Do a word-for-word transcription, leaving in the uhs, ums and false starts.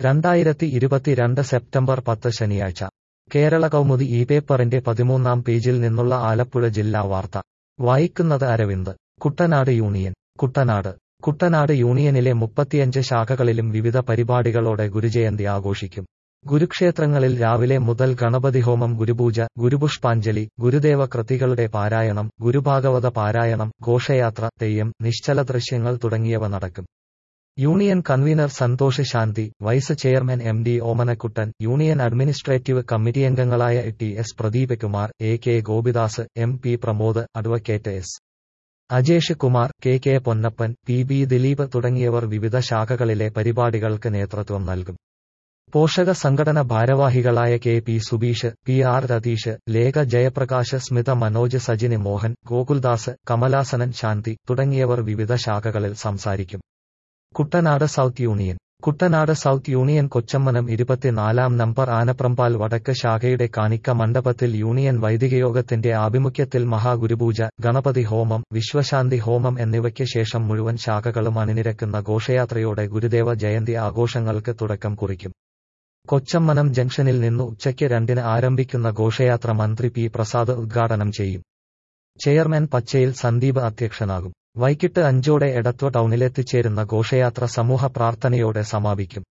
രണ്ടായിരത്തി ഇരുപത്തിരണ്ട് സെപ്റ്റംബർ പത്ത് ശനിയാഴ്ച കേരള കൗമുദി ഈ പേപ്പറിന്റെ പതിമൂന്നാം പേജിൽ നിന്നുള്ള ആലപ്പുഴ ജില്ലാ വാർത്ത വായിക്കുന്നത് അരവിന്ദ്. കുട്ടനാട് യൂണിയൻ. കുട്ടനാട് കുട്ടനാട് യൂണിയനിലെ മുപ്പത്തിയഞ്ച് ശാഖകളിലും വിവിധ പരിപാടികളോടെ ഗുരുജയന്തി ആഘോഷിക്കും. ഗുരുക്ഷേത്രങ്ങളിൽ രാവിലെ മുതൽ ഗണപതിഹോമം, ഗുരുപൂജ, ഗുരുപുഷ്പാഞ്ജലി, ഗുരുദേവ കൃതികളുടെ പാരായണം, ഗുരുഭാഗവത പാരായണം, ഘോഷയാത്ര, തെയ്യം, നിശ്ചല ദൃശ്യങ്ങൾ തുടങ്ങിയവ നടക്കും. Union convener Santhosh Shanthi, vice chairman M D Omanakuttan, union administrative കമ്മിറ്റിയംഗങ്ങളായ T S Pradeepkumar, A K Gopidas, M P Pramod, advocate S Ajesh Kumar, K K Ponnappan, P B Dileep തുടങ്ങിയവർ വിവിധ ശാഖകളിലെ പരിപാടികൾക്ക് നേതൃത്വം നൽകും. പോഷക സംഘടന ഭാരവാഹികളായ K P Subeesh, P R Ratheesh, Lekha Jayaprakash, Smitha Manoj, Sajini Mohan, Gokuldas, Kamalasanan, Shanthi തുടങ്ങിയവർ വിവിധ ശാഖകളിൽ സംസാരിക്കും. Kuttanad south union. Kuttanad south union കൊച്ചമ്മനം ഇരുപത്തിനാലാം നമ്പർ ആനപ്രമ്പാൽ വടക്ക് ശാഖയുടെ കാണിക്ക മണ്ഡപത്തിൽ യൂണിയൻ വൈദികയോഗത്തിന്റെ ആഭിമുഖ്യത്തിൽ മഹാഗുരുപൂജ, ഗണപതി ഹോമം, വിശ്വശാന്തി ഹോമം എന്നിവയ്ക്ക് ശേഷം മുഴുവൻ ശാഖകളും അണിനിരക്കുന്ന ഘോഷയാത്രയോടെ ഗുരുദേവ ജയന്തി ആഘോഷങ്ങൾക്ക് തുടക്കം കുറിക്കും. കൊച്ചമ്മനം ജംഗ്ഷനിൽ നിന്ന് ഉച്ചയ്ക്ക് രണ്ടിന് ആരംഭിക്കുന്ന ഘോഷയാത്ര മന്ത്രി പി പ്രസാദ് ഉദ്ഘാടനം ചെയ്യും. ചെയർമാൻ പച്ചയിൽ സന്ദീപ് അധ്യക്ഷനാകും. വൈകിട്ട് അഞ്ചോടെ എടത്വ ടൗണിലെത്തിച്ചേരുന്ന ഘോഷയാത്ര സമൂഹ പ്രാർത്ഥനയോടെ സമാപിക്കും.